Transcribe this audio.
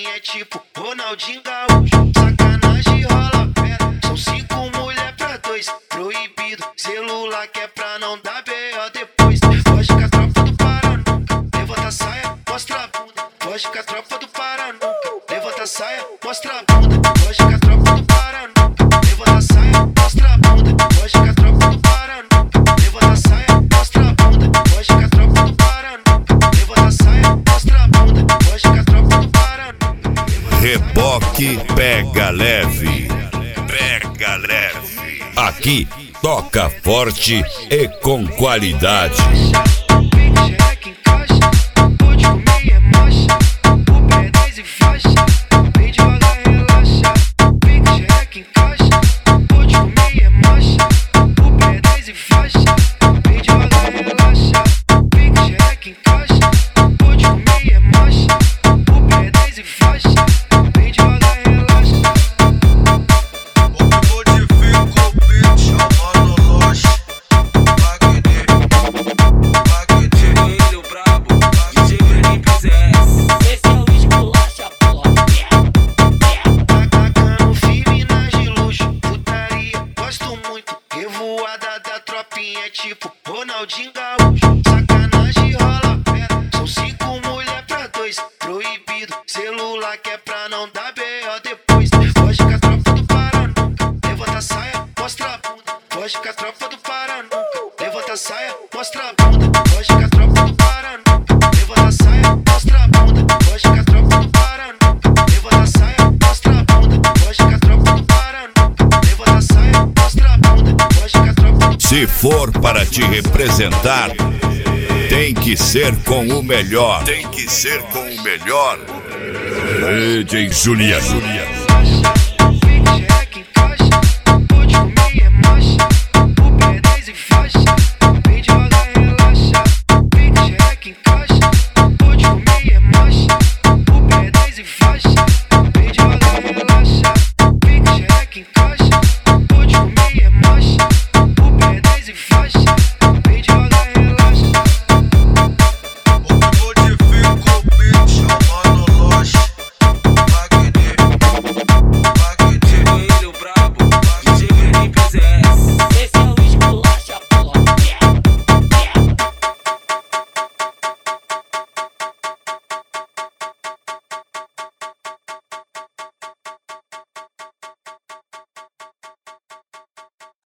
é tipo Ronaldinho Gaúcho. Sacanagem rola pedra, são 5 mulher pra 2. Proibido, celular que é pra não dar B.O. depois. Foge com a tropa do Paraná, levanta a saia, mostra a bunda. Foge com a tropa do Paraná, levanta a saia, mostra a bunda. Foge com a tropa do Paraná, levanta a saia, mostra a bunda. Foge com a tropa do Paraná, levanta a saia, mostra a bunda. Foge com a tropa do Paraná, levanta a saia, mostra a bunda. Foge com a tropa do Paraná. Reboque pega leve, pega leve. Aqui toca forte e com qualidade. É tipo Ronaldinho Gaúcho. Sacanagem rola pedra, são 5 mulher pra 2. Proibido, celular que é pra não dar B.O. depois. Foge com a tropa do Paraná, levanta a saia, mostra a bunda. Foge com a tropa do Paraná, levanta a saia, mostra a bunda. Foge com a tropa do Paraná, levanta a saia, mostra a bunda. Foge com a tropa do Paraná, levanta a saia, mostra a bunda. Foge com a tropa do Paraná, levanta a saia, mostra a bunda. Foge com a tropa do... Se for para te representar, tem que ser com o melhor. Tem que ser com o melhor. DJ Juliano. Faixa,